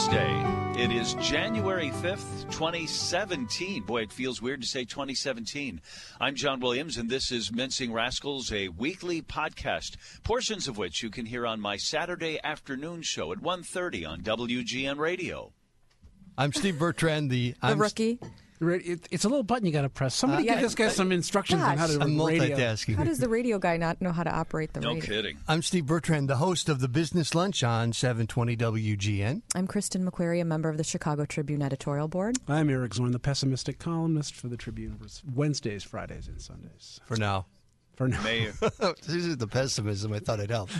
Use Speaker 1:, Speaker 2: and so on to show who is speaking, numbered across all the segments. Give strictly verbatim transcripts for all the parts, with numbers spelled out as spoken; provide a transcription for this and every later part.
Speaker 1: Thursday. It is January fifth, twenty seventeen. Boy, it feels weird to say twenty seventeen. I'm John Williams, and this is Mincing Rascals, a weekly podcast, portions of which you can hear on my Saturday afternoon show at one thirty on W G N Radio.
Speaker 2: I'm Steve Bertrand, the...
Speaker 3: The
Speaker 2: I'm
Speaker 3: rookie.
Speaker 4: It, it's a little button you got to press. Somebody
Speaker 3: Uh,
Speaker 4: give this guy
Speaker 3: uh,
Speaker 4: some instructions
Speaker 3: gosh.
Speaker 4: on how to
Speaker 2: I'm
Speaker 4: radio.
Speaker 2: multitasking.
Speaker 3: How does the radio guy not know how to operate the
Speaker 1: No
Speaker 3: radio?
Speaker 1: kidding.
Speaker 2: I'm Steve Bertrand, the host of the Business Lunch on seven twenty W G N.
Speaker 3: I'm Kristen McQuarrie, a member of the Chicago Tribune editorial board.
Speaker 4: I'm Eric Zorn, the pessimistic columnist for the Tribune, Wednesdays, Fridays, and Sundays.
Speaker 2: For now.
Speaker 4: For now.
Speaker 1: Mayor,
Speaker 2: This is the pessimism. I thought I'd help.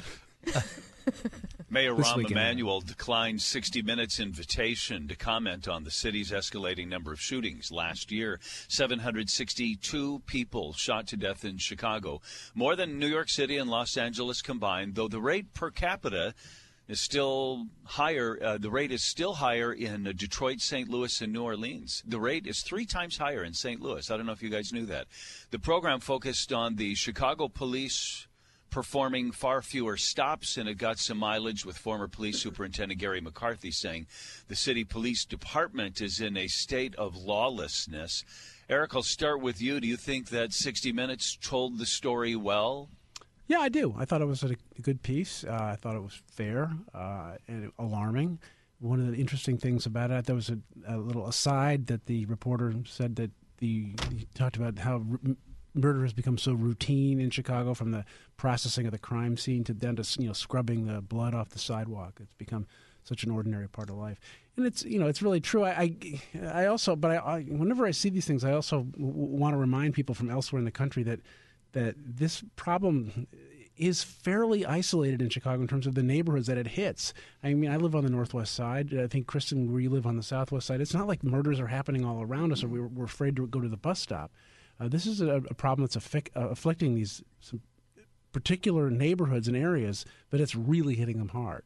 Speaker 1: Mayor
Speaker 4: This
Speaker 1: Rahm
Speaker 4: weekend.
Speaker 1: Emanuel declined sixty minutes invitation to comment on the city's escalating number of shootings. Last year, seven hundred sixty-two people shot to death in Chicago, more than New York City and Los Angeles combined, though the rate per capita is still higher. Uh, the rate is still higher in uh, Detroit, Saint Louis, and New Orleans. The rate is three times higher in Saint Louis. I don't know if you guys knew that. The program focused on the Chicago police performing far fewer stops, and it got some mileage with former police superintendent Gary McCarthy saying the city police department is in a state of lawlessness. Eric, I'll start with you. Do you think that sixty minutes told the story well?
Speaker 4: Yeah, I do. I thought it was a, a good piece. Uh, I thought it was fair uh, and alarming. One of the interesting things about it, there was a, a little aside that the reporter said that the he talked about how r- murder has become so routine in Chicago, from the processing of the crime scene to then to, you know, scrubbing the blood off the sidewalk. It's become such an ordinary part of life, and it's, you know, it's really true. I, I, I also, but I, I, whenever I see these things, I also w- want to remind people from elsewhere in the country that that this problem is fairly isolated in Chicago in terms of the neighborhoods that it hits. I mean, I live on the northwest side. I think, Kristen, where you live on the southwest side, it's not like murders are happening all around us or we're, we're afraid to go to the bus stop. Uh, this is a, a problem that's affic- uh, afflicting these some particular neighborhoods and areas, but it's really hitting them hard.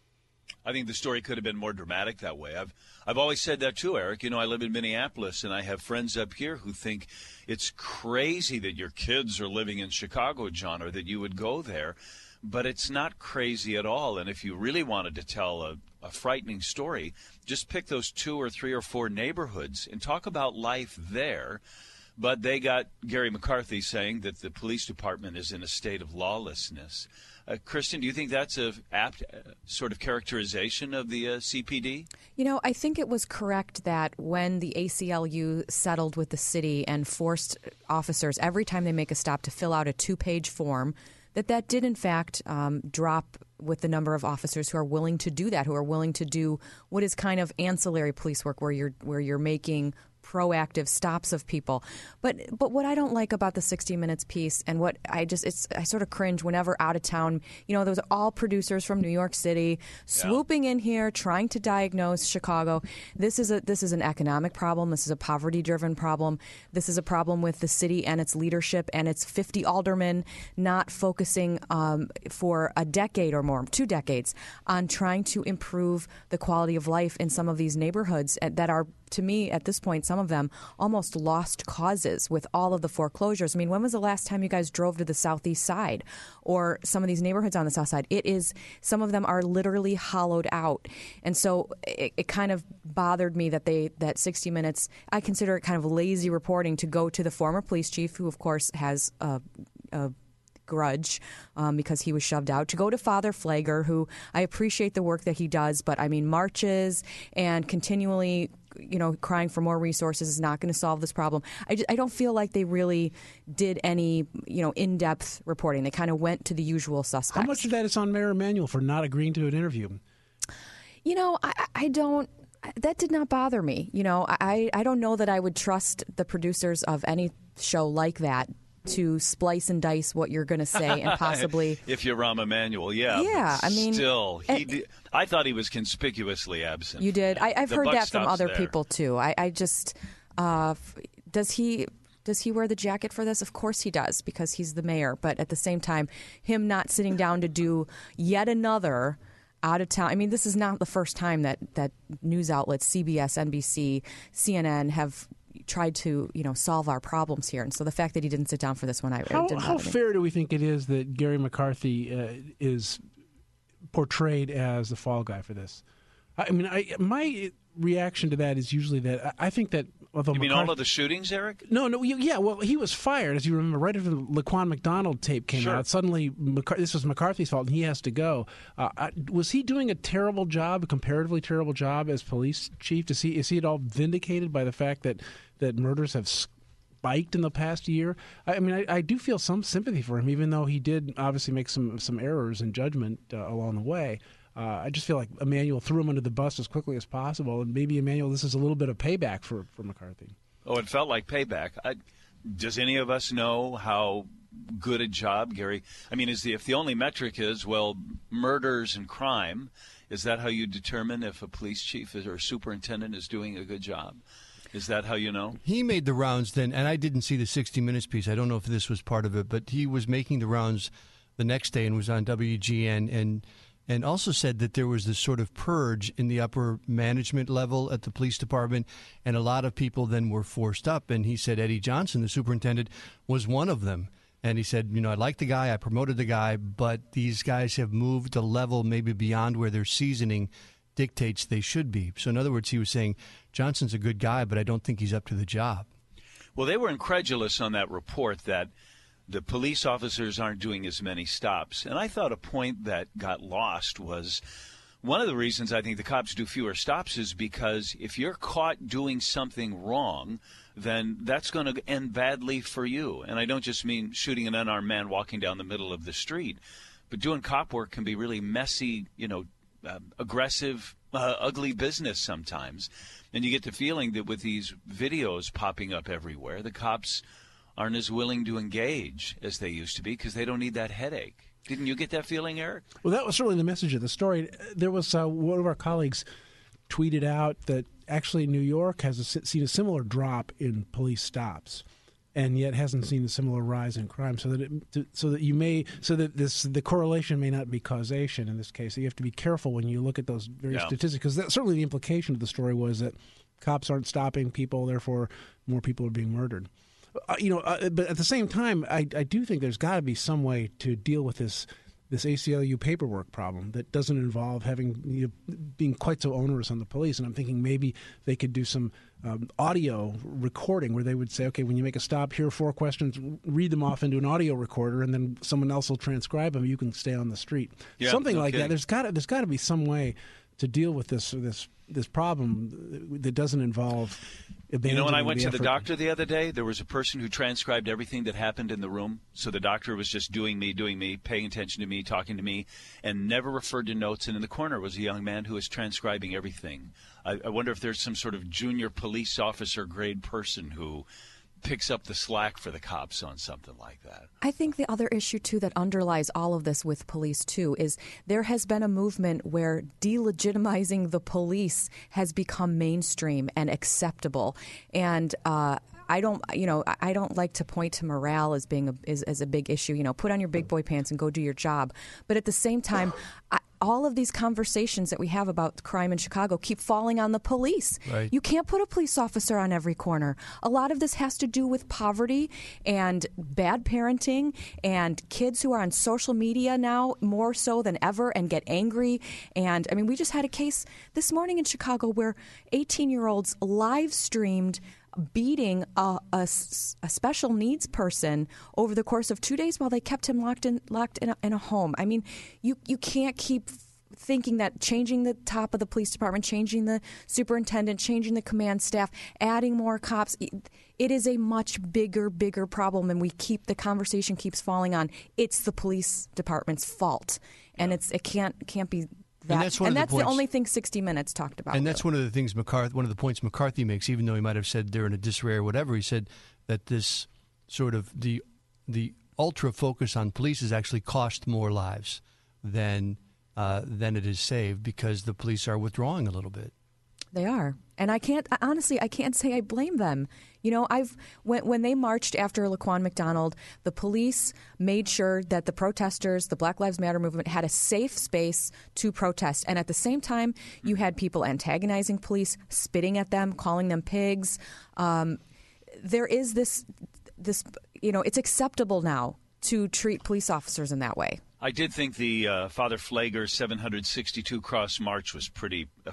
Speaker 1: I think the story could have been more dramatic that way. I've I've always said that too, Eric. You know, I live in Minneapolis, and I have friends up here who think it's crazy that your kids are living in Chicago, John, or that you would go there. But it's not crazy at all. And if you really wanted to tell a, a frightening story, just pick those two or three or four neighborhoods and talk about life there. But they got Gary McCarthy saying that the police department is in a state of lawlessness. Uh, Kristen, do you think that's a apt uh, sort of characterization of the uh, C P D?
Speaker 3: You know, I think it was correct that when the A C L U settled with the city and forced officers every time they make a stop to fill out a two-page form, that that did in fact um, drop with the number of officers who are willing to do that, who are willing to do what is kind of ancillary police work, where you're where you're making proactive stops of people. But but what I don't like about the sixty minutes piece, and what I just it's I sort of cringe whenever out of town, you know, those are all producers from New York City swooping in here trying to diagnose Chicago. This is a this is an economic problem. This is a poverty driven problem. This is a problem with the city and its leadership and its fifty aldermen not focusing um, for a decade or more, two decades, on trying to improve the quality of life in some of these neighborhoods that are, to me, at this point, some of them almost lost causes with all of the foreclosures. I mean, when was the last time you guys drove to the southeast side or some of these neighborhoods on the south side? It is, some of them are literally hollowed out. And so it, it kind of bothered me that they, that sixty minutes, I consider it kind of lazy reporting to go to the former police chief, who of course has a, a grudge um, because he was shoved out, to go to Father Flagler, who I appreciate the work that he does, but I mean, marches and continually, you know, crying for more resources is not going to solve this problem. I, just, I don't feel like they really did any, you know, in-depth reporting. They kind of went to the usual suspects.
Speaker 4: How much of that is on Mayor Emanuel for not agreeing to an interview?
Speaker 3: You know, I, I don't. That did not bother me. You know, I, I don't know that I would trust the producers of any show like that to splice and dice what you're going to say and possibly.
Speaker 1: If you're Rahm Emanuel, yeah.
Speaker 3: Yeah, I mean,
Speaker 1: still, he.
Speaker 3: and,
Speaker 1: Did, I thought he was conspicuously absent.
Speaker 3: You did. I, I've
Speaker 1: The
Speaker 3: heard
Speaker 1: buck
Speaker 3: that from
Speaker 1: stops
Speaker 3: other
Speaker 1: there.
Speaker 3: people too. I, I just uh, does he. Does he wear the jacket for this? Of course he does, because he's the mayor. But at the same time, him not sitting down to do yet another out of town. I mean, this is not the first time that, that news outlets, C B S, N B C, C N N, have tried to, you know, solve our problems here. And so the fact that he didn't sit down for this one, I
Speaker 4: How,
Speaker 3: it didn't
Speaker 4: how
Speaker 3: bother me.
Speaker 4: fair do we think it is that Gary McCarthy uh, is portrayed as the fall guy for this? I mean, I, my reaction to that is usually that I think that although
Speaker 1: You mean
Speaker 4: McCarthy,
Speaker 1: all of the shootings, Eric?
Speaker 4: No, no, you- yeah. Well, he was fired, as you remember, right after the Laquan McDonald tape came
Speaker 1: Sure.
Speaker 4: out. Suddenly, McCar- this was McCarthy's fault, and he has to go. Uh, I, was he doing a terrible job, a comparatively terrible job as police chief? Is he is he at all vindicated by the fact that that murders have spiked in the past year? I, I mean, I, I do feel some sympathy for him, even though he did obviously make some some errors in judgment uh, along the way. Uh, I just feel like Emanuel threw him under the bus as quickly as possible, and maybe Emanuel, this is a little bit of payback for, for McCarthy.
Speaker 1: Oh, it felt like payback. I, does any of us know how good a job Gary? I mean, is the if the only metric is well murders and crime, is that how you determine if a police chief is, or a superintendent is doing a good job? Is that how you know?
Speaker 2: He made the rounds then, and I didn't see the sixty minutes piece. I don't know if this was part of it, but he was making the rounds the next day and was on W G N and. And also said that there was this sort of purge in the upper management level at the police department, and a lot of people then were forced up. And he said Eddie Johnson, the superintendent, was one of them. And he said, you know, I like the guy, I promoted the guy, but these guys have moved a level maybe beyond where their seasoning dictates they should be. So in other words, he was saying Johnson's a good guy, but I don't think he's up to the job.
Speaker 1: Well, they were incredulous on that report that the police officers aren't doing as many stops. And I thought a point that got lost was one of the reasons I think the cops do fewer stops is because if you're caught doing something wrong, then that's going to end badly for you. And I don't just mean shooting an unarmed man walking down the middle of the street, but doing cop work can be really messy, you know, uh, aggressive, uh, ugly business sometimes. And you get the feeling that with these videos popping up everywhere, the cops aren't as willing to engage as they used to be because they don't need that headache. Didn't you get that feeling, Eric?
Speaker 4: Well, that was certainly the message of the story. There was uh, one of our colleagues tweeted out that actually New York has a, seen a similar drop in police stops, and yet hasn't seen a similar rise in crime. So that it, to, so that you may so that this the correlation may not be causation in this case. So you have to be careful when you look at those various
Speaker 1: Yeah.
Speaker 4: statistics, because that, certainly the implication of the story was that cops aren't stopping people, therefore more people are being murdered. Uh, you know, uh, but at the same time, I, I do think there's got to be some way to deal with this this A C L U paperwork problem that doesn't involve having you know, being quite so onerous on the police. And I'm thinking maybe they could do some um, audio recording where they would say, okay, when you make a stop, here are four questions, read them off into an audio recorder, and then someone else will transcribe them. You can stay on the street,
Speaker 1: Yeah,
Speaker 4: something
Speaker 1: no
Speaker 4: like
Speaker 1: kidding.
Speaker 4: that. There's got to, there's got to be some way to deal with this this this problem that doesn't involve.
Speaker 1: You know, when I
Speaker 4: abandoning
Speaker 1: went to the
Speaker 4: effort.
Speaker 1: doctor the other day, there was a person who transcribed everything that happened in the room. So the doctor was just doing me, doing me, paying attention to me, talking to me, and never referred to notes. And in the corner was a young man who was transcribing everything. I, I wonder if there's some sort of junior police officer grade person who picks up the slack for the cops on something like that.
Speaker 3: I think the other issue, too, that underlies all of this with police, too, is there has been a movement where delegitimizing the police has become mainstream and acceptable. And uh, I don't, you know, I don't like to point to morale as being a, as, as a big issue. You know, put on your big boy pants and go do your job. But at the same time, I, all of these conversations that we have about crime in Chicago keep falling on the police.
Speaker 2: Right.
Speaker 3: You can't put a police officer on every corner. A lot of this has to do with poverty and bad parenting and kids who are on social media now more so than ever and get angry. And I mean, we just had a case this morning in Chicago where eighteen-year-olds live streamed beating a, a s- a special needs person over the course of two days while they kept him locked in locked in a, in a home. I mean, you you can't keep thinking that changing the top of the police department, changing the superintendent, changing the command staff, adding more cops, it is a much bigger, bigger problem, and we keep the conversation keeps falling on it's the police department's fault, and it's it can't can't be. That.
Speaker 2: And that's one
Speaker 3: and
Speaker 2: of the
Speaker 3: that's the
Speaker 2: points-
Speaker 3: only thing sixty minutes talked about.
Speaker 2: And that's one of the things McCarthy, one of the points McCarthy makes, even though he might have said they're in a disarray or whatever, he said that this sort of the the ultra focus on police has actually cost more lives than uh, than it has saved because the police are withdrawing a little bit.
Speaker 3: They are. And I can't, honestly, I can't say I blame them. You know, I've when, when they marched after Laquan McDonald, the police made sure that the protesters, the Black Lives Matter movement, had a safe space to protest. And at the same time, you had people antagonizing police, spitting at them, calling them pigs. Um, there is this, this, you know, it's acceptable now to treat police officers in that way.
Speaker 1: I did think the uh, Father Flager seven hundred sixty-two Cross March was pretty uh,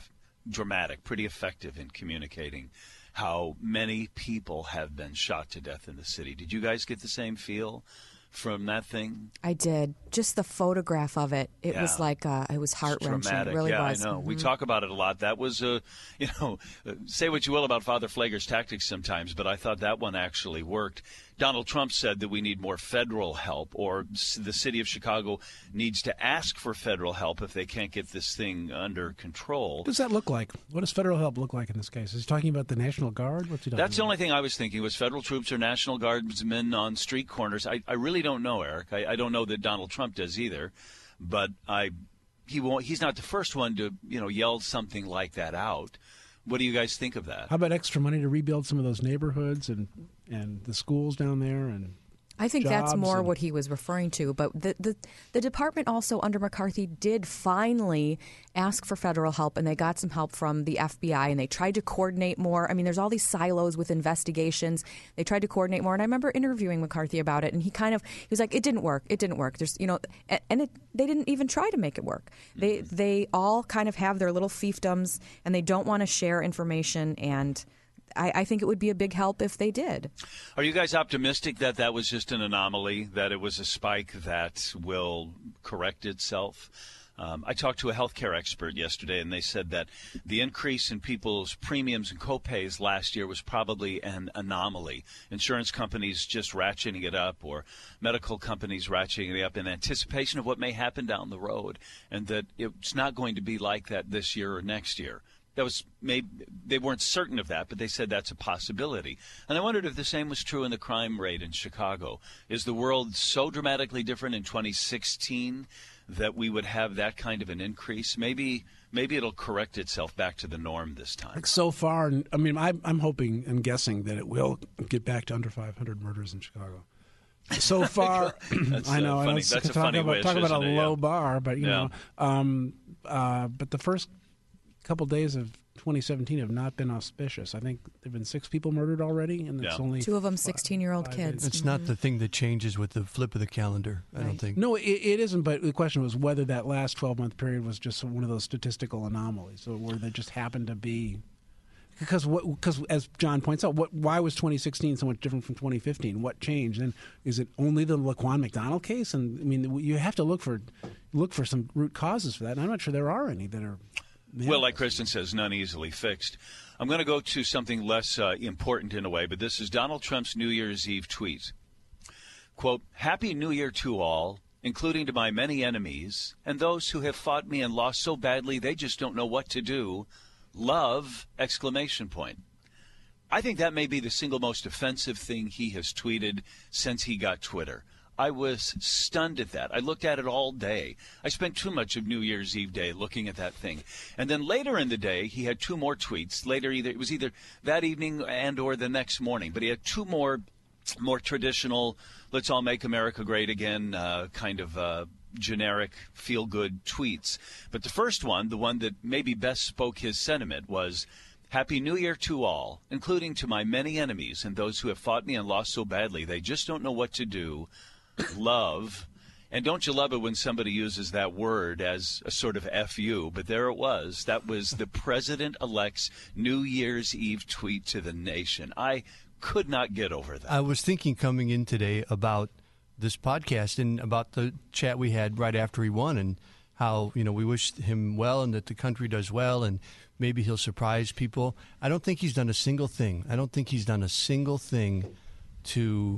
Speaker 1: dramatic, pretty effective in communicating how many people have been shot to death in the city. Did you guys get the same feel from that thing?
Speaker 3: I did. Just the photograph of it, it
Speaker 1: Yeah.
Speaker 3: was like, uh, it was heart-wrenching. It really
Speaker 1: yeah,
Speaker 3: was.
Speaker 1: I know.
Speaker 3: Mm-hmm.
Speaker 1: We talk about it a lot. That was, uh, you know, uh, say what you will about Father Flager's tactics sometimes, but I thought that one actually worked. Donald Trump said that we need more federal help, or s- the city of Chicago needs to ask for federal help if they can't get this thing under control.
Speaker 4: What does that look like? What does federal help look like in this case? Is he talking about the National Guard? What's he talking
Speaker 1: That's the
Speaker 4: about?
Speaker 1: only thing I was thinking was federal troops or National Guardsmen on street corners. I, I really don't know, Eric. I, I don't know that Donald Trump does either, but I he won't. He's not the first one to you know yell something like that out. What do you guys think of that?
Speaker 4: How about extra money to rebuild some of those neighborhoods and and the schools down there? And
Speaker 3: I think that's
Speaker 4: jobs
Speaker 3: more
Speaker 4: and-
Speaker 3: what he was referring to. But the, the the department also under McCarthy did finally ask for federal help, and they got some help from the F B I, and they tried to coordinate more. I mean, there's all these silos with investigations. They tried to coordinate more, and I remember interviewing McCarthy about it, and he kind of he was like, "It didn't work. It didn't work." There's you know, and, and it, they didn't even try to make it work. They they all kind of have their little fiefdoms, and they don't want to share information. And I, I think it would be a big help if they did.
Speaker 1: Are you guys optimistic that that was just an anomaly, that it was a spike that will correct itself? Um, I talked to a healthcare expert yesterday, and they said that the increase in people's premiums and copays last year was probably an anomaly. Insurance companies just ratcheting it up, or medical companies ratcheting it up in anticipation of what may happen down the road, and that it's not going to be like that this year or next year. That was maybe they weren't certain of that, but they said that's a possibility. And I wondered if the same was true in the crime rate in Chicago. Is the world so dramatically different in twenty sixteen that we would have that kind of an increase? Maybe maybe it'll correct itself back to the norm this time.
Speaker 4: like so far, I mean, I'm, I'm hoping and guessing that it will get back to under five hundred murders in Chicago. So far,
Speaker 1: That's,
Speaker 4: I know
Speaker 1: uh,
Speaker 4: I
Speaker 1: funny.
Speaker 4: don't
Speaker 1: That's a
Speaker 4: talk
Speaker 1: funny
Speaker 4: about,
Speaker 1: wish,
Speaker 4: talk about a
Speaker 1: isn't it?
Speaker 4: low
Speaker 1: Yeah.
Speaker 4: bar, but you
Speaker 1: Yeah.
Speaker 4: know, um, uh, but the first couple days of twenty seventeen have not been auspicious. I think there've been six people murdered already, and it's
Speaker 1: Yeah.
Speaker 4: only
Speaker 3: Two of them
Speaker 4: five-
Speaker 3: sixteen-year-old
Speaker 4: five
Speaker 3: kids.
Speaker 4: days.
Speaker 2: It's not the thing that changes with the flip of the calendar, I don't
Speaker 3: Right.
Speaker 2: think.
Speaker 4: No, it, it isn't. But the question was whether that last twelve-month period was just one of those statistical anomalies, so where they just happened to be. Because what? Because as John points out, what? Why was twenty sixteen so much different from twenty fifteen? What changed? And is it only the Laquan McDonald case? And I mean, you have to look for look for some root causes for that. And I'm not sure there are any that are.
Speaker 1: Well, like Kristen says, none easily fixed. I'm going to go to something less uh, important in a way, but this is Donald Trump's New Year's Eve tweet. Quote, "Happy New Year to all, including to my many enemies, and those who have fought me and lost so badly they just don't know what to do. Love!" Exclamation point. I think that may be the single most offensive thing he has tweeted since he got Twitter. I was stunned at that. I looked at it all day. I spent too much of New Year's Eve day looking at that thing. And then later in the day, he had two more tweets. Later, either it was either that evening and or the next morning. But he had two more, more traditional, let's all make America great again uh, kind of uh, generic feel-good tweets. But the first one, the one that maybe best spoke his sentiment, was, "Happy New Year to all, including to my many enemies and those who have fought me and lost so badly they just don't know what to do. Love." And don't you love it when somebody uses that word as a sort of F U? But there it was. That was the president-elect's New Year's Eve tweet to the nation. I could not get over that.
Speaker 2: I was thinking coming in today about this podcast and about the chat we had right after he won, and how, you know, we wish him well and that the country does well, and maybe he'll surprise people. I don't think he's done a single thing. I don't think he's done a single thing to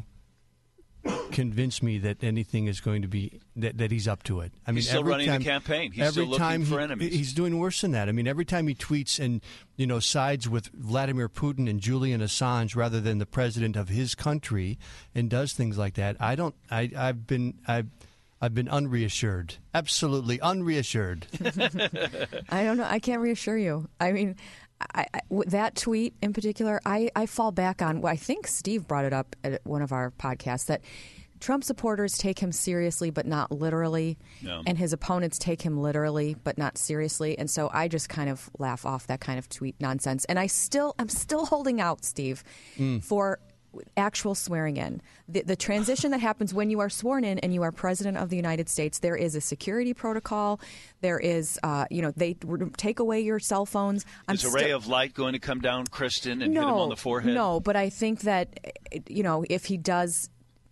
Speaker 2: convince me that anything is going to be that, that he's up to it. I mean,
Speaker 1: He's still
Speaker 2: every
Speaker 1: running the
Speaker 2: time,
Speaker 1: campaign. He's
Speaker 2: every
Speaker 1: still looking
Speaker 2: time
Speaker 1: for
Speaker 2: he-
Speaker 1: enemies.
Speaker 2: He's doing worse than that. I mean, every time he tweets and, you know, sides with Vladimir Putin and Julian Assange rather than the president of his country and does things like that, I don't. I, I've been. I've. I've been unreassured. Absolutely unreassured.
Speaker 3: I don't know. I can't reassure you. I mean, I, I, w- that tweet in particular, I, I fall back on, well, I think Steve brought it up at one of our podcasts, that Trump supporters take him seriously but not literally,
Speaker 1: No.
Speaker 3: and his opponents take him literally but not seriously. And so I just kind of laugh off that kind of tweet nonsense. And I still, I'm still holding out, Steve, for actual swearing in. The, the transition that happens when you are sworn in and you are president of the United States, there is a security protocol. There is, uh, you know, they take away your cell phones. I'm
Speaker 1: is a ray
Speaker 3: sti-
Speaker 1: of light going to come down, Kristen, and
Speaker 3: no,
Speaker 1: hit him on the forehead?
Speaker 3: No, but I think that, you know, if he does,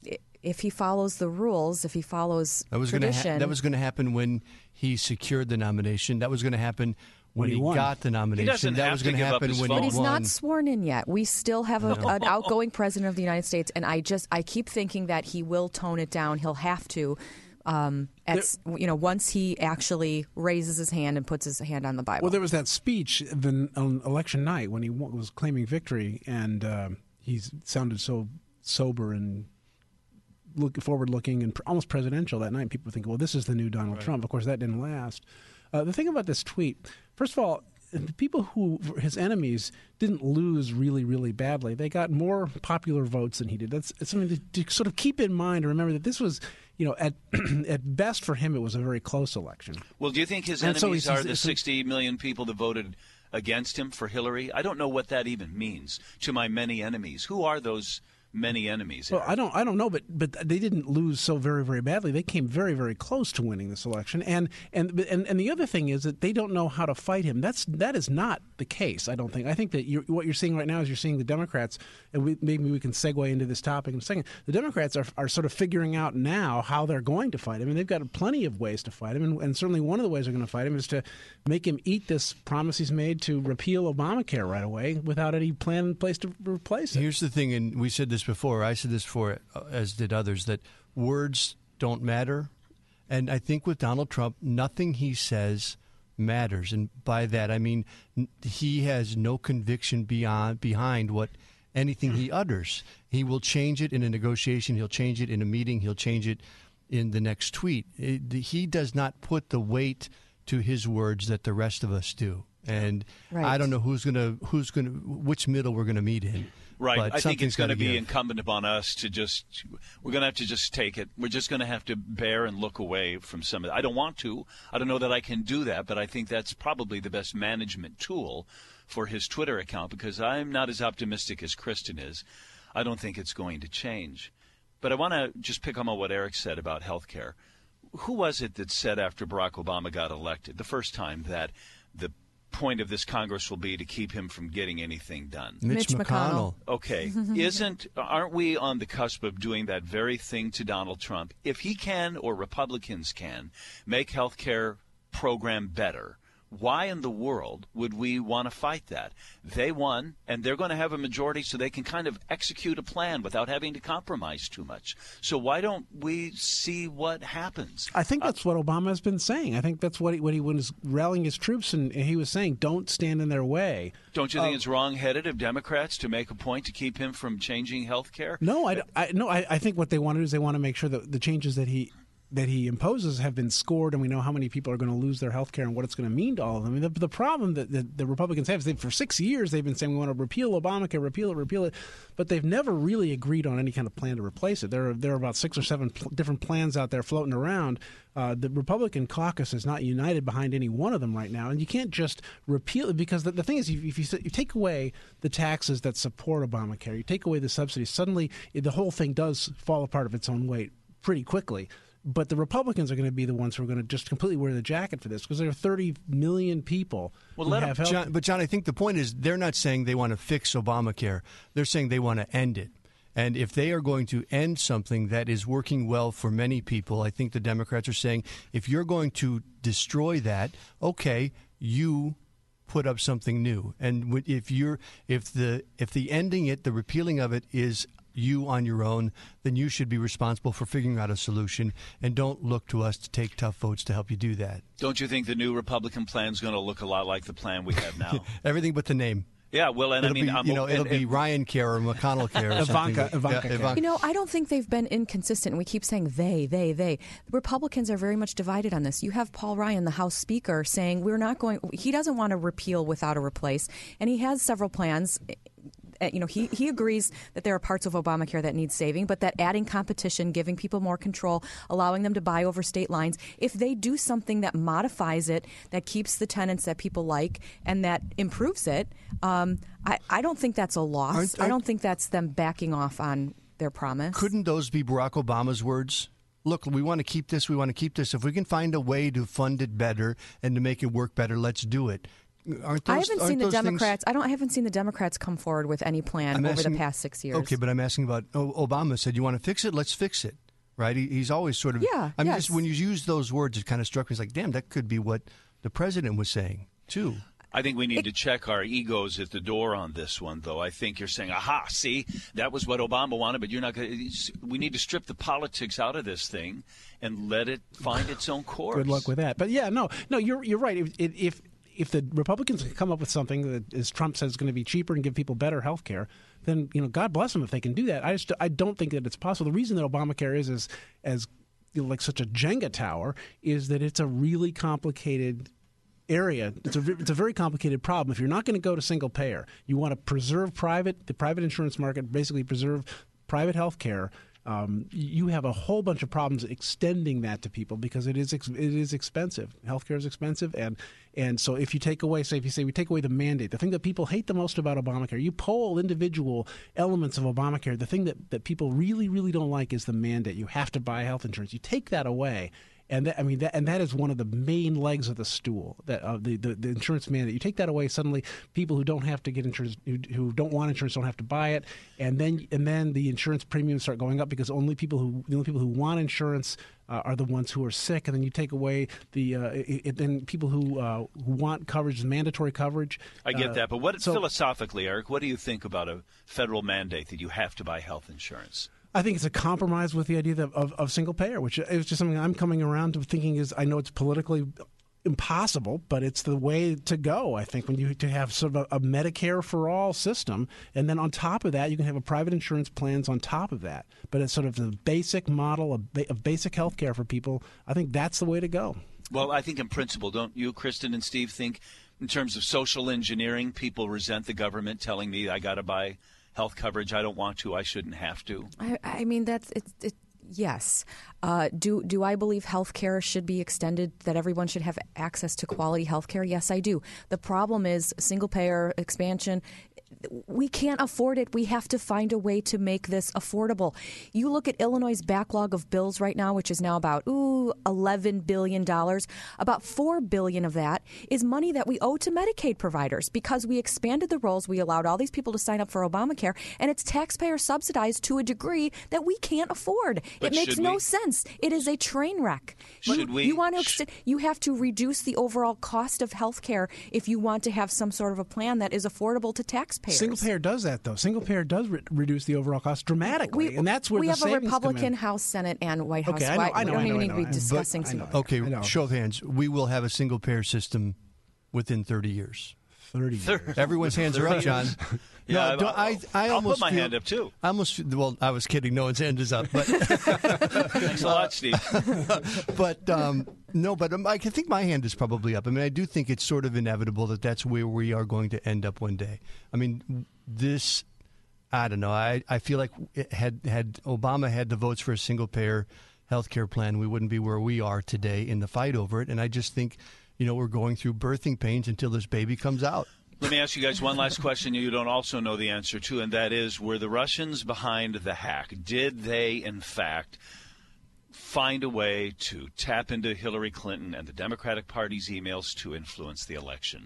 Speaker 3: if he follows the rules, if he follows
Speaker 2: that was
Speaker 3: tradition.
Speaker 2: Gonna ha- that was going to happen when he secured the nomination. That was going to happen when,
Speaker 4: When he
Speaker 2: he
Speaker 4: won.
Speaker 2: got the nomination.
Speaker 1: He doesn't
Speaker 2: that
Speaker 1: have
Speaker 2: was
Speaker 1: to
Speaker 2: going
Speaker 1: give up
Speaker 2: happen
Speaker 1: his
Speaker 2: when
Speaker 1: phone.
Speaker 3: But
Speaker 2: he
Speaker 3: he's
Speaker 2: won.
Speaker 3: not sworn in yet. We still have a, an outgoing president of the United States, and I just I keep thinking that he will tone it down. He'll have to, um, at s- you know, once he actually raises his hand and puts his hand on the Bible.
Speaker 4: Well, there was that speech then on election night when he wa- was claiming victory, and uh, he sounded so sober and look forward-looking and pr- almost presidential that night. People think, well, this is the new Donald
Speaker 2: Right.
Speaker 4: Trump. Of course, that didn't last. Uh, the thing about this tweet, first of all, the people who his enemies didn't lose really, really badly. They got more popular votes than he did. That's it's something to, to sort of keep in mind and remember that this was, you know, at at best for him, it was a very close election.
Speaker 1: Well, do you think his
Speaker 4: And so
Speaker 1: enemies
Speaker 4: he's-
Speaker 1: are the
Speaker 4: he's-
Speaker 1: sixty million people that voted against him for Hillary? I don't know what that even means. To my many enemies, who are those many enemies?
Speaker 4: Well,
Speaker 1: Eric?
Speaker 4: I don't, I don't know, but but they didn't lose so very, very badly. They came very, very close to winning this election, and and and, and the other thing is that they don't know how to fight him. That's that is not the case. I don't think. I think that you're, what you're seeing right now is you're seeing the Democrats, and we, maybe we can segue into this topic in a second. The Democrats are are sort of figuring out now how they're going to fight him, and they've got plenty of ways to fight him, and, and certainly one of the ways they're going to fight him is to make him eat this promise he's made to repeal Obamacare right away without any plan in place to replace it.
Speaker 2: Here's the thing, and we said this before. I said this before, as did others, that words don't matter. And I think with Donald Trump, nothing he says matters. And by that, I mean n- he has no conviction beyond behind what anything he utters. He will change it in a negotiation. He'll change it in a meeting. He'll change it in the next tweet. It, he does not put the weight to his words that the rest of us do. And
Speaker 3: Right.
Speaker 2: I don't know who's going to who's going to which middle we're going to meet in.
Speaker 1: Right.
Speaker 2: But
Speaker 1: I think
Speaker 2: something's
Speaker 1: it's going to
Speaker 2: gotta
Speaker 1: be
Speaker 2: give.
Speaker 1: incumbent upon us to just, we're going to have to just take it. We're just going to have to bear and look away from some of it. I don't want to. I don't know that I can do that, but I think that's probably the best management tool for his Twitter account because I'm not as optimistic as Kristen is. I don't think it's going to change. But I want to just pick up on what Eric said about health care. Who was it that said after Barack Obama got elected, the first time, that the point of this Congress will be to keep him from getting anything done?
Speaker 2: Mitch,
Speaker 3: Mitch McConnell.
Speaker 2: McConnell.
Speaker 1: Okay, isn't aren't we on the cusp of doing that very thing to Donald Trump? If he can, or Republicans can, make health care program better, why in the world would we want to fight that? They won, and they're going to have a majority so they can kind of execute a plan without having to compromise too much. So why don't we see what happens?
Speaker 4: I think that's what Obama has been saying. I think that's what he, what he was rallying his troops, and he was saying, "Don't stand in their way."
Speaker 1: Don't you think it's wrong-headed of Democrats to make a point to keep him from changing health care?
Speaker 4: No, I, I no, I, I think what they want to do is they want to make sure that the changes that he that he imposes have been scored, and we know how many people are going to lose their health care and what it's going to mean to all of them. I mean, the, the problem that the, the Republicans have is they, for six years they've been saying we want to repeal Obamacare, repeal it, repeal it, but they've never really agreed on any kind of plan to replace it. There are, there are about six or seven pl- different plans out there floating around. Uh, the Republican caucus is not united behind any one of them right now, and you can't just repeal it because the, the thing is, if, if you, you take away the taxes that support Obamacare, you take away the subsidies, suddenly the whole thing does fall apart of its own weight pretty quickly. But the Republicans are going to be the ones who are going to just completely wear the jacket for this because there are thirty million people
Speaker 1: Well,
Speaker 4: who
Speaker 1: let 'em-
Speaker 4: have health.
Speaker 2: John, but John, I think the point is they're not saying they want to fix Obamacare. They're saying they want to end it. And if they are going to end something that is working well for many people, I think the Democrats are saying if you're going to destroy that, okay, you put up something new. And if you're if the if the ending it, the repealing of it is you on your own, then you should be responsible for figuring out a solution, and don't look to us to take tough votes to help you do that.
Speaker 1: Don't you think the new Republican plan is going to look a lot like the plan we have now?
Speaker 2: Everything but the name.
Speaker 1: Yeah, well, and
Speaker 2: It'll
Speaker 1: I mean,
Speaker 2: be,
Speaker 1: I'm,
Speaker 2: you know, it'll
Speaker 1: and,
Speaker 2: be
Speaker 1: and,
Speaker 2: Ryan Care or McConnell Care or
Speaker 4: Ivanka-
Speaker 2: something.
Speaker 4: Ivanka
Speaker 2: Yeah,
Speaker 4: Care.
Speaker 3: You know, I don't think they've been inconsistent. We keep saying they, they, they. The Republicans are very much divided on this. You have Paul Ryan, the House Speaker, saying we're not going. He doesn't want to repeal without a replace, and he has several plans. you know, he, he agrees that there are parts of Obamacare that need saving, but that adding competition, giving people more control, allowing them to buy over state lines, if they do something that modifies it, that keeps the tenants that people like, and that improves it, um, I, I don't think that's a loss.
Speaker 2: Aren't-
Speaker 3: I don't think that's them backing off on their promise.
Speaker 2: Couldn't those be Barack Obama's words? Look, we want to keep this, we want to keep this. If we can find a way to fund it better and to make it work better, let's do it. Aren't those,
Speaker 3: I haven't
Speaker 2: aren't
Speaker 3: seen the
Speaker 2: those things-
Speaker 3: Democrats. I don't. I haven't seen the Democrats come forward with any plan
Speaker 2: I'm
Speaker 3: over
Speaker 2: asking-
Speaker 3: the past six years.
Speaker 2: Okay, but I'm asking about o- Obama said, you want to fix it? Let's fix it. Right? He, he's always sort of.
Speaker 3: Yeah,
Speaker 2: I mean,
Speaker 3: yes.
Speaker 2: just when you use those words, it kind of struck me as like, damn, that could be what the president was saying, too.
Speaker 1: I think we need to check our egos at the door on this one, though. I think you're saying, aha, see, that was what Obama wanted, but you're not going to. We need to strip the politics out of this thing and let it find its own course.
Speaker 4: Good luck with that. But yeah, no, no, you're you're right. If if if the Republicans come up with something that, as Trump says, is going to be cheaper and give people better health care, then you know, God bless them if they can do that. I just I don't think that it's possible. The reason that Obamacare is as as you know, like such a Jenga tower is that it's a really complicated area. It's a it's a very complicated problem. If you're not going to go to single payer, you want to preserve private the private insurance market, basically preserve private health care. Um, you have a whole bunch of problems extending that to people because it is ex- it is expensive. Healthcare is expensive, and and so if you take away, say, if you say we take away the mandate, the thing that people hate the most about Obamacare, you poll individual elements of Obamacare. The thing that, that people really really don't like is the mandate. You have to buy health insurance. You take that away. And that, I mean, that, and that is one of the main legs of the stool, that uh, the, the the insurance mandate. You take that away, suddenly people who don't have to get insurance, who, who don't want insurance, don't have to buy it, and then and then the insurance premiums start going up because only people who the only people who want insurance uh, are the ones who are sick. And then you take away the uh, it, then people who uh, who want coverage, mandatory coverage.
Speaker 1: I get
Speaker 4: uh,
Speaker 1: that, but what
Speaker 4: so,
Speaker 1: philosophically, Eric, what do you think about a federal mandate that you have to buy health insurance?
Speaker 4: I think it's a compromise with the idea of, of, of single payer, which is just something I'm coming around to thinking is, I know it's politically impossible, but it's the way to go, I think, when you to have sort of a, a Medicare for all system. And then on top of that, you can have a private insurance plans on top of that. But it's sort of the basic model of, ba- of basic health care for people. I think that's the way to go.
Speaker 1: Well, I think in principle, don't you, Kristen and Steve, think in terms of social engineering, people resent the government telling me I got to buy health coverage. I don't want to. I shouldn't have to.
Speaker 3: I, I mean, that's it. it yes. Uh, do do I believe health care should be extended? That everyone should have access to quality health care? Yes, I do. The problem is single payer expansion. We can't afford it. We have to find a way to make this affordable. You look at Illinois' backlog of bills right now, which is now about ooh eleven billion dollars. About four billion dollars of that is money that we owe to Medicaid providers because we expanded the rolls. We allowed all these people to sign up for Obamacare, and it's taxpayer subsidized to a degree that we can't afford.
Speaker 1: But
Speaker 3: it makes
Speaker 1: should
Speaker 3: no
Speaker 1: we?
Speaker 3: sense. It is a train wreck.
Speaker 1: Should
Speaker 3: you,
Speaker 1: we?
Speaker 3: You want to
Speaker 1: Sh-
Speaker 3: ext- you have to reduce the overall cost of health care if you want to have some sort of a plan that is affordable to taxpayers.
Speaker 4: Single payer does that, though. Single payer does re- reduce the overall cost dramatically,
Speaker 3: We,
Speaker 4: and that's where
Speaker 3: we
Speaker 4: the
Speaker 3: have a
Speaker 4: savings come
Speaker 3: Republican
Speaker 4: in.
Speaker 3: House, Senate, and White House.
Speaker 4: Okay, I know,
Speaker 3: Why-
Speaker 4: I know,
Speaker 3: we don't
Speaker 4: I know,
Speaker 3: even
Speaker 4: I
Speaker 3: need
Speaker 4: know,
Speaker 3: to be
Speaker 4: I know.
Speaker 3: discussing
Speaker 4: But- I
Speaker 3: single
Speaker 4: know.
Speaker 3: payer.
Speaker 2: Okay,
Speaker 4: I know.
Speaker 2: show of hands. We will have a single payer system within thirty years.
Speaker 4: thirty years.
Speaker 2: Everyone's hands are up, John.
Speaker 1: Yeah,
Speaker 2: no, don't- I, I
Speaker 1: I'll
Speaker 2: almost
Speaker 1: put my
Speaker 2: feel,
Speaker 1: hand up, too.
Speaker 2: I almost feel- well, I was kidding. No one's hand is up, but
Speaker 1: Thanks a lot, Steve.
Speaker 2: but um, no, but um, I can think my hand is probably up. I mean, I do think it's sort of inevitable that that's where we are going to end up one day. I mean, this, I don't know. I, I feel like it had had Obama had the votes for a single payer health care plan, we wouldn't be where we are today in the fight over it. And I just think, you know, we're going through birthing pains until this baby comes out.
Speaker 1: Let me ask you guys one last question you don't also know the answer to, and that is, were the Russians behind the hack? Did they, in fact, find a way to tap into Hillary Clinton and the Democratic Party's emails to influence the election?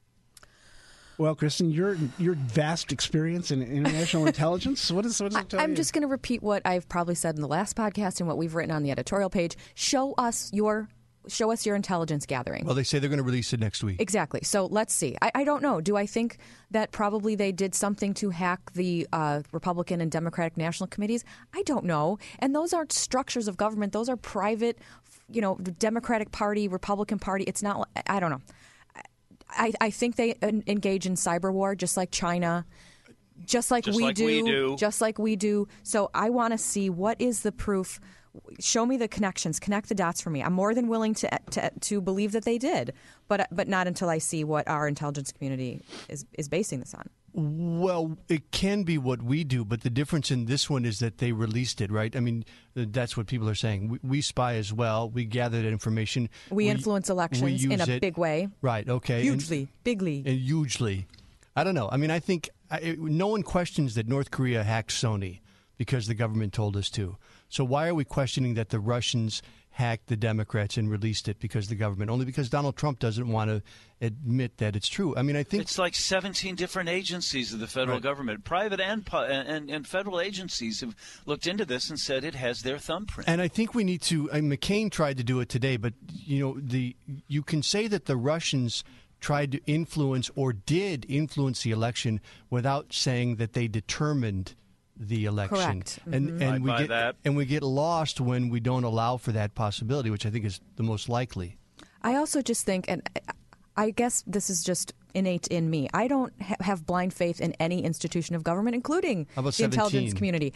Speaker 4: Well, Kristen, your your vast experience in international intelligence, what, is, what does it tell
Speaker 3: I'm
Speaker 4: you?
Speaker 3: just going to repeat what I've probably said in the last podcast and what we've written on the editorial page. Show us your show us your intelligence gathering.
Speaker 2: Well, they say they're going to release it next week.
Speaker 3: Exactly. So let's see. I, I don't know. Do I think that probably they did something to hack the uh, Republican and Democratic national committees? I don't know. And those aren't structures of government. Those are private, you know, Democratic Party, Republican Party. It's not, I don't know. I, I think they engage in cyber war just like China, just like,
Speaker 1: Just
Speaker 3: we,
Speaker 1: like
Speaker 3: do,
Speaker 1: we do.
Speaker 3: just like we do. So I want to see what is the proof. show me the connections, connect the dots for me. I'm more than willing to to, to believe that they did, but but not until I see what our intelligence community is is basing this on.
Speaker 2: Well, it can be what we do, but the difference in this one is that they released it, right? I mean, that's what people are saying. We, we spy as well. We gather that information.
Speaker 3: We, we influence elections
Speaker 2: we
Speaker 3: in a
Speaker 2: it.
Speaker 3: big way.
Speaker 2: Right, okay.
Speaker 3: Hugely,
Speaker 2: and,
Speaker 3: bigly.
Speaker 2: And hugely. I don't know. I mean, I think I, it, no one questions that North Korea hacked Sony because the government told us to. So why are we questioning that the Russians hacked the Democrats and released it because the government? Only because Donald Trump doesn't want to admit that it's true. I mean, I think
Speaker 1: it's like seventeen different agencies of the federal
Speaker 2: right. government,
Speaker 1: private and, and and federal agencies have looked into this and said it has their thumbprint.
Speaker 2: And I think we need to. I mean, McCain tried to do it today, but you know, the you can say that the Russians tried to influence or did influence the election without saying that they determined the election.
Speaker 3: Correct.
Speaker 2: And
Speaker 3: mm-hmm.
Speaker 2: and
Speaker 1: I
Speaker 2: we
Speaker 1: buy
Speaker 2: get
Speaker 1: that.
Speaker 2: and we get lost when we don't allow for that possibility, which I think is the most likely.
Speaker 3: I also just think, and I guess this is just innate in me, I don't ha- have blind faith in any institution of government, including
Speaker 2: How about
Speaker 3: the intelligence
Speaker 2: seventeen?
Speaker 3: Community.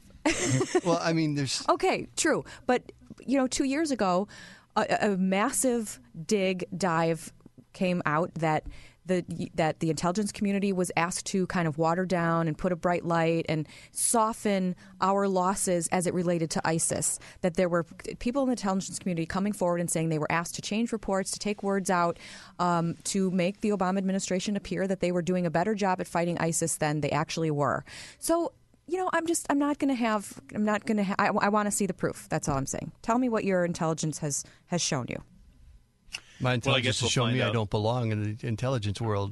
Speaker 2: Well, I mean, there's
Speaker 3: Okay, true. But, you know, two years ago, a, a massive dig dive came out that the that the intelligence community was asked to kind of water down and put a bright light and soften our losses as it related to ISIS. That there were people in the intelligence community coming forward and saying they were asked to change reports, to take words out, um, to make the Obama administration appear that they were doing a better job at fighting ISIS than they actually were. So, you know, I'm just, I'm not going to have, I'm not going to, ha- I, I want to see the proof. That's all I'm saying. Tell me what your intelligence has, has shown you.
Speaker 2: my intelligence
Speaker 1: Well, I guess
Speaker 2: to
Speaker 1: we'll
Speaker 2: show me
Speaker 1: find
Speaker 2: I
Speaker 1: out.
Speaker 2: don't belong in the intelligence world.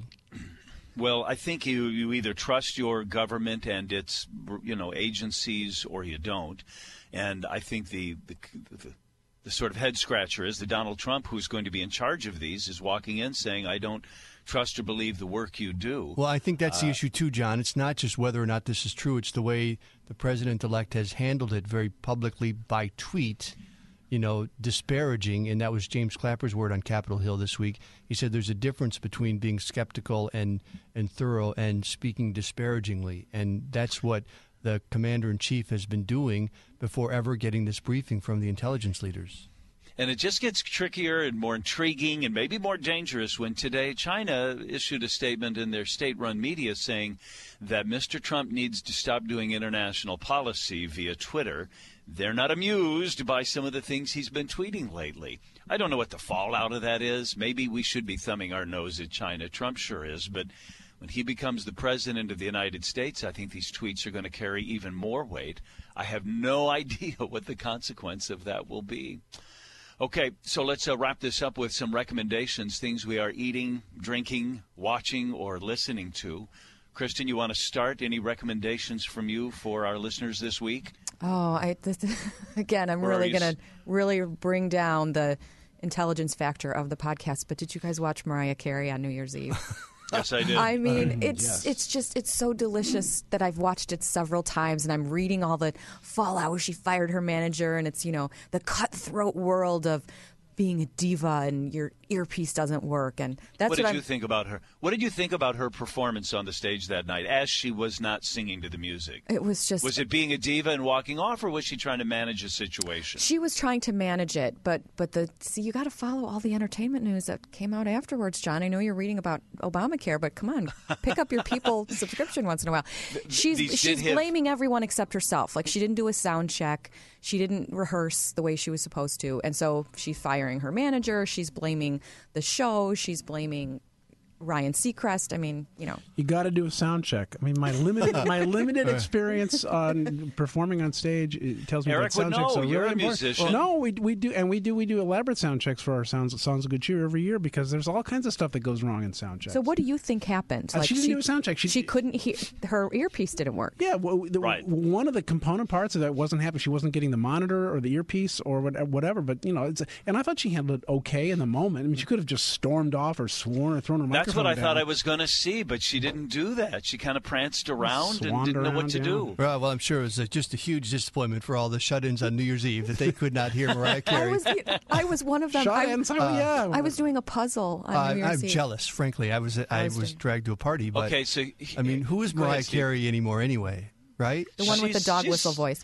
Speaker 1: Well, I think you, you either trust your government and its you know agencies or you don't. And I think the the, the the sort of head scratcher is that Donald Trump, who's going to be in charge of these, is walking in saying, I don't trust or believe the work you do.
Speaker 2: Well, I think that's the issue too, John. It's not just whether or not this is true. It's the way the president-elect has handled it very publicly by tweet, you know, disparaging. And that was James Clapper's word on Capitol Hill this week. He said there's a difference between being skeptical and, and thorough and speaking disparagingly. And that's what the commander-in-chief has been doing before ever getting this briefing from the intelligence leaders.
Speaker 1: And it just gets trickier and more intriguing and maybe more dangerous when today China issued a statement in their state-run media saying that Mister Trump needs to stop doing international policy via Twitter. They're not amused by some of the things he's been tweeting lately. I don't know what the fallout of that is. Maybe we should be thumbing our nose at China. Trump sure is. But when he becomes the president of the United States, I think these tweets are going to carry even more weight. I have no idea what the consequence of that will be. Okay, so let's uh, wrap this up with some recommendations, things we are eating, drinking, watching, or listening to. Kristen, you want to start? Any recommendations from you for our listeners this week?
Speaker 3: Oh, I this, again, I'm
Speaker 1: Or
Speaker 3: really
Speaker 1: are you
Speaker 3: going to really bring down the intelligence factor of the podcast. But did you guys watch Mariah Carey on New Year's Eve?
Speaker 1: Yes, I did.
Speaker 3: I mean, it's
Speaker 4: yes.
Speaker 3: it's just it's so delicious that I've watched it several times, and I'm reading all the fallout where she fired her manager, and it's, you know, the cutthroat world of being a diva and your earpiece doesn't work, and that's
Speaker 1: what
Speaker 3: what,
Speaker 1: did
Speaker 3: I'm.
Speaker 1: you think about her? What did you think about her performance on the stage that night as she was not singing to the music?
Speaker 3: It was just.
Speaker 1: Was it being a diva and walking off, or was she trying to manage a situation?
Speaker 3: She was trying to manage it, but but the see, you got to follow all the entertainment news that came out afterwards, John. I know you're reading about Obamacare, but come on, pick up your People subscription once in a while. She's
Speaker 1: these
Speaker 3: she's
Speaker 1: did have-
Speaker 3: blaming everyone except herself. Like, she didn't do a sound check, she didn't rehearse the way she was supposed to, and so she's firing her manager. She's blaming the show. She's blaming Ryan Seacrest. I mean, you know.
Speaker 4: You got to do a sound check. I mean, my limited my limited experience on performing on stage, it tells me
Speaker 1: Eric
Speaker 4: that sound
Speaker 1: would
Speaker 4: checks
Speaker 1: know.
Speaker 4: are
Speaker 1: You're
Speaker 4: really
Speaker 1: a
Speaker 4: important.
Speaker 1: musician.
Speaker 4: No, we we do, and we do we do elaborate sound checks for our sounds Songs of Good Cheer every year, because there's all kinds of stuff that goes wrong in sound checks.
Speaker 3: So what do you think happened?
Speaker 4: Uh, she didn't do a sound check. She-
Speaker 3: She couldn't hear. Her earpiece didn't work.
Speaker 4: Yeah, well, the,
Speaker 1: Right.
Speaker 4: one of the component parts of that wasn't happening. She wasn't getting the monitor or the earpiece or what- whatever. But you know, it's, and I thought she handled it okay in the moment. I mean, she could have just stormed off or sworn or thrown her microphone
Speaker 1: That's what I
Speaker 4: down.
Speaker 1: thought I was going to see, but she didn't do that. She kind of pranced around and
Speaker 4: Swanned
Speaker 1: didn't know what
Speaker 4: around,
Speaker 1: to
Speaker 4: yeah.
Speaker 1: do.
Speaker 2: Well, well, I'm sure it was a, just a huge disappointment for all the shut-ins on New Year's Eve that they could not hear Mariah
Speaker 3: I
Speaker 2: Carey.
Speaker 3: was the, I was one of them.
Speaker 4: Shot
Speaker 3: I,
Speaker 4: in, so, yeah.
Speaker 3: I was doing a puzzle on
Speaker 2: Uh,
Speaker 3: New Year's
Speaker 2: I'm
Speaker 3: Eve.
Speaker 2: jealous, frankly. I was I,
Speaker 3: was
Speaker 2: was
Speaker 3: doing-
Speaker 2: dragged to a party, but
Speaker 1: Okay, so
Speaker 2: I mean, who is
Speaker 1: Go ahead,
Speaker 2: Mariah
Speaker 1: Steve.
Speaker 2: Carey anymore anyway? Right?
Speaker 3: The one with the
Speaker 1: She's-
Speaker 3: dog
Speaker 1: she's-
Speaker 3: whistle voice.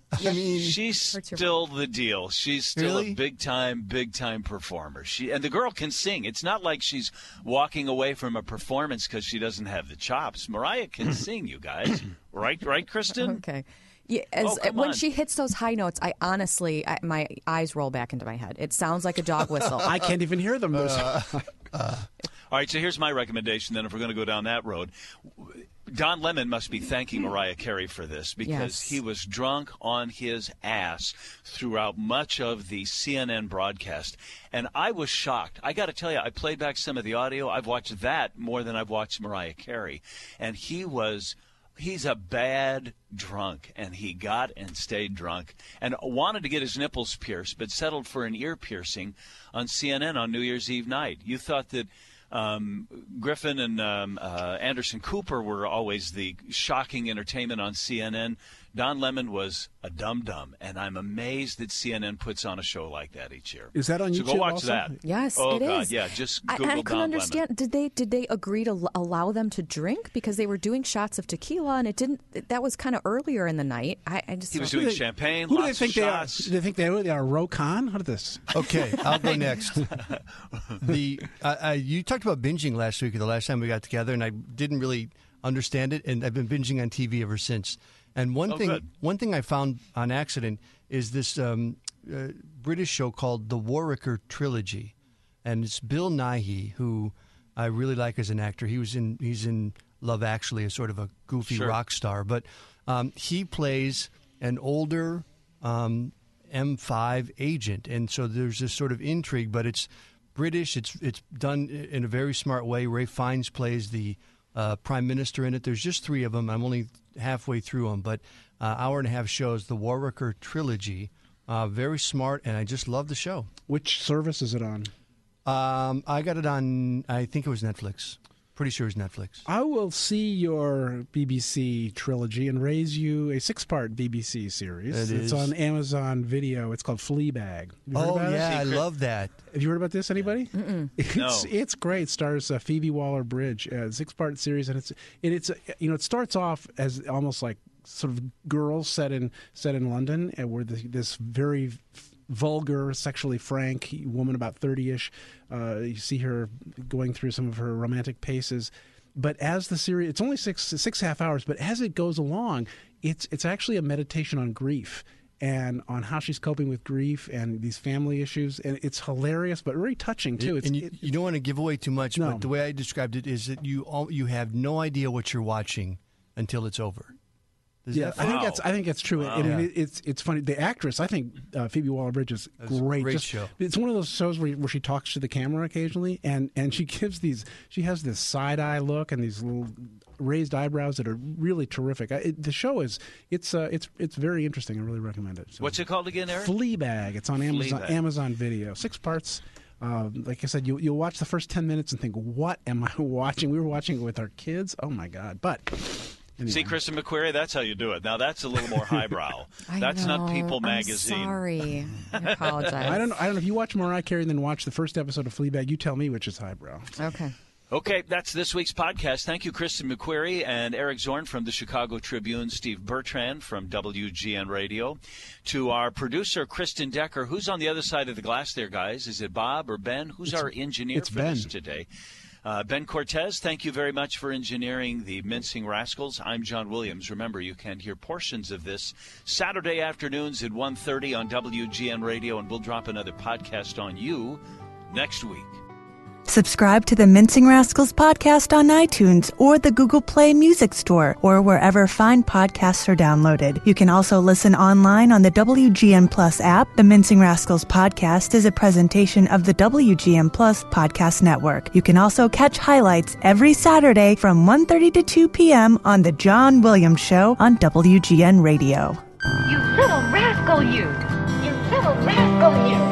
Speaker 2: I mean,
Speaker 1: she's still the deal. She's still
Speaker 2: Really?
Speaker 1: a big time, big time performer. She and the girl can sing. It's not like she's walking away from a performance because she doesn't have the chops. Mariah can sing, you guys. Right, right, Kristen?
Speaker 3: Okay. Yeah, as,
Speaker 1: Oh, come
Speaker 3: when
Speaker 1: on.
Speaker 3: she hits those high notes, I honestly, I, my eyes roll back into my head. It sounds like a dog whistle.
Speaker 4: I can't even hear them.
Speaker 2: Uh,
Speaker 1: All right, so here's my recommendation then if we're going to go down that road. Don Lemon must be thanking Mariah Carey for this because
Speaker 3: Yes.
Speaker 1: he was drunk on his ass throughout much of the C N N broadcast. And I was shocked. I got to tell you, I played back some of the audio. I've watched that more than I've watched Mariah Carey. And he was... He's a bad drunk, and he got and stayed drunk and wanted to get his nipples pierced, but settled for an ear piercing on C N N on New Year's Eve night. You thought that um, Griffin and um, uh, Anderson Cooper were always the shocking entertainment on C N N. Don Lemon was a dum-dum, and I'm amazed that C N N puts on a show like that each year.
Speaker 4: Is that on
Speaker 1: so
Speaker 4: YouTube
Speaker 1: go watch
Speaker 4: also?
Speaker 1: that.
Speaker 3: Yes,
Speaker 1: oh,
Speaker 3: it
Speaker 1: God,
Speaker 3: is.
Speaker 1: yeah, just
Speaker 3: I,
Speaker 1: Google
Speaker 3: I
Speaker 1: Don
Speaker 3: couldn't understand.
Speaker 1: Lemon.
Speaker 3: Did they did they agree to l- allow them to drink because they were doing shots of tequila and it didn't? That was kind of earlier in the night. I, I just
Speaker 1: He was
Speaker 3: don't-
Speaker 1: doing
Speaker 4: Who do they-
Speaker 1: champagne,
Speaker 4: Who do they
Speaker 1: lots
Speaker 4: think
Speaker 1: of
Speaker 4: they are?
Speaker 1: shots.
Speaker 4: Do they think they are? They are Rokan? How did this?
Speaker 2: Okay, I'll go next. The uh, uh, you talked about binging last week, or the last time we got together, and I didn't really understand it, and I've been binging on T V ever since. And one
Speaker 1: Oh,
Speaker 2: thing,
Speaker 1: good.
Speaker 2: one thing I found on accident is this um, uh, British show called The Warwicker Trilogy, and it's Bill Nighy, who I really like as an actor. He was in he's in Love Actually, a sort of a goofy
Speaker 1: Sure.
Speaker 2: rock star, but um, he plays an older um, M five agent, and so there's this sort of intrigue, but it's British. It's it's done in a very smart way. Ray Fiennes plays the uh, prime minister in it. There's just three of them. I'm only halfway through them, but uh, hour and a half shows, the Warwicker Trilogy. Uh, very smart, and I just love the show.
Speaker 4: Which service is it on?
Speaker 2: Um, I got it on, I think it was Netflix. Pretty sure it was Netflix.
Speaker 4: I will see your B B C trilogy and raise you a six-part B B C series.
Speaker 2: It
Speaker 4: it's
Speaker 2: is.
Speaker 4: on Amazon Video. It's called Fleabag. Have you heard
Speaker 2: Oh,
Speaker 4: about
Speaker 2: yeah, I
Speaker 1: Secret?
Speaker 2: love that.
Speaker 4: it? Have you heard about this, anybody? Mm-mm. It's,
Speaker 1: No.
Speaker 4: it's great. It stars uh, Phoebe Waller-Bridge. Uh, six-part series, and it's and it's uh, you know it starts off as almost like sort of girls set in set in London, and where the, this very vulgar, sexually frank woman about thirty-ish. Uh, you see her going through some of her romantic paces. But as the series, it's only six six half hours. But as it goes along, it's it's actually a meditation on grief and on how she's coping with grief and these family issues. And it's hilarious, but very touching too. It's,
Speaker 2: and you,
Speaker 4: it-
Speaker 2: you don't want to give away too much,
Speaker 4: No.
Speaker 2: but the way I described it is that you all, you have no idea what you're watching until it's over. Does
Speaker 4: yeah,
Speaker 2: that
Speaker 4: I think
Speaker 1: Wow.
Speaker 4: that's I think that's true.
Speaker 1: Wow.
Speaker 4: And
Speaker 2: Yeah.
Speaker 4: it, it's it's funny. The actress, I think uh, Phoebe Waller-Bridge is
Speaker 2: That's a
Speaker 4: great.
Speaker 2: great
Speaker 4: Just-
Speaker 2: show.
Speaker 4: It's one of those shows where, where she talks to the camera occasionally, and, and she gives these. She has this side eye look and these little raised eyebrows that are really terrific. I, it, the show is it's uh, it's it's very interesting. I really recommend it. So.
Speaker 1: What's it called again, Eric?
Speaker 4: Fleabag. It's on Amazon
Speaker 1: Fleabag.
Speaker 4: Amazon Video. Six parts. Um, like I said, you, you'll watch the first ten minutes and think, "What am I watching?" We were watching it with our kids. Oh my god! But anyway.
Speaker 1: See, Kristen McQuarrie, that's how you do it. Now, that's a little more highbrow.
Speaker 3: I
Speaker 1: That's not
Speaker 3: know.
Speaker 1: People
Speaker 3: I'm
Speaker 1: Magazine.
Speaker 3: sorry. I apologize.
Speaker 4: I don't know. I don't know if you watch Mariah Carey and then watch the first episode of Fleabag. You tell me which is highbrow.
Speaker 3: Okay.
Speaker 1: Okay, that's this week's podcast. Thank you, Kristen McQuarrie and Eric Zorn from the Chicago Tribune, Steve Bertrand from W G N Radio. To our producer, Kristen Decker, who's on the other side of the glass there, guys? Is it Bob or Ben? Who's our engineer
Speaker 4: it's
Speaker 1: for this
Speaker 4: Ben.
Speaker 1: today? Uh, Ben Cortez, thank you very much for engineering the Mincing Rascals. I'm John Williams. Remember, you can hear portions of this Saturday afternoons at one thirty on W G N Radio, and we'll drop another podcast on you next week.
Speaker 5: Subscribe to the Mincing Rascals podcast on iTunes or the Google Play Music Store or wherever fine podcasts are downloaded. You can also listen online on the W G N Plus app. The Mincing Rascals podcast is a presentation of the W G N Plus podcast network. You can also catch highlights every Saturday from one thirty to two p.m. on The John Williams Show on W G N Radio.
Speaker 6: You little rascal, you! You little rascal, you!